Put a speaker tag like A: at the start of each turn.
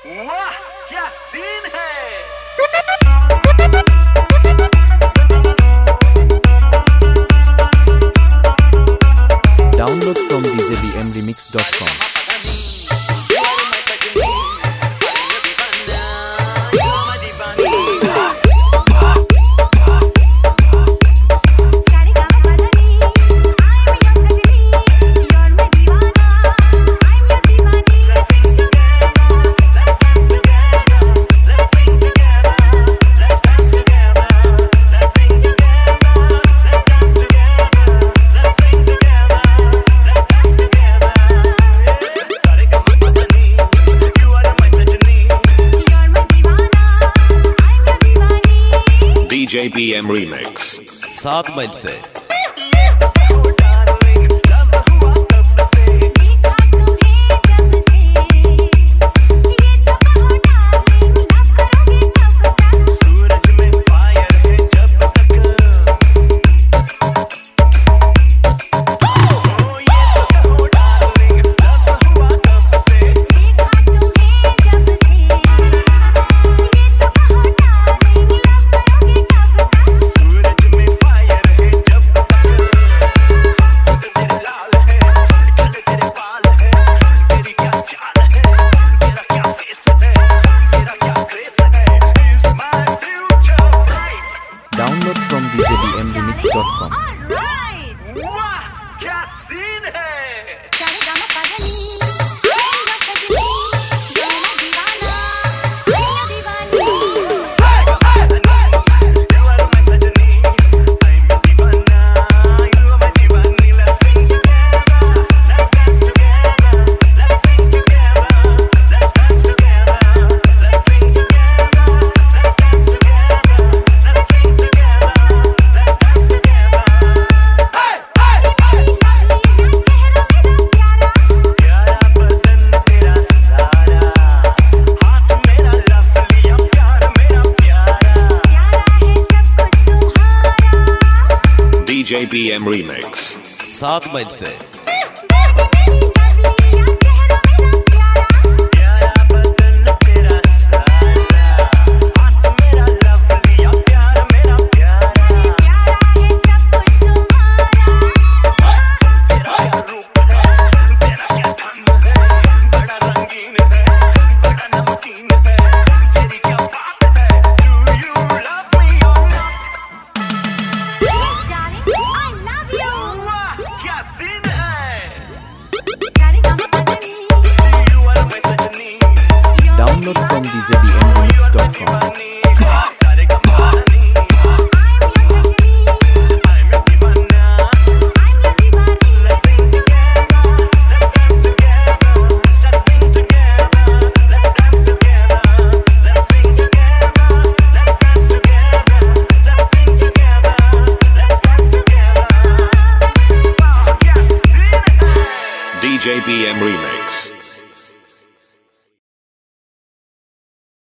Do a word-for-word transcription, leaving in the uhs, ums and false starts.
A: वाह क्या सीन है।
B: Download from d j b m remix dot com.
C: D J B M Remix
D: सात मील से
B: Download from d j b m remix dot com.
A: वाह क्या सीन है।
C: D J B M Remix
D: सात मील से
B: Download from d j b m remix dot com.
C: D J B M Remix